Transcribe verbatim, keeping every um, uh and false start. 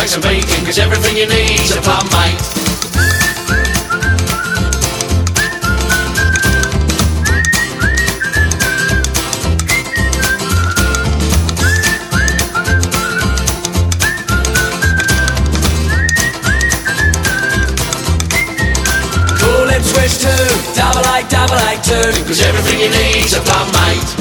like some bacon, cause everything you need's a plum, mate. Cool Ipswich too, double eight, double eight two, cause everything you need's a plum, mate.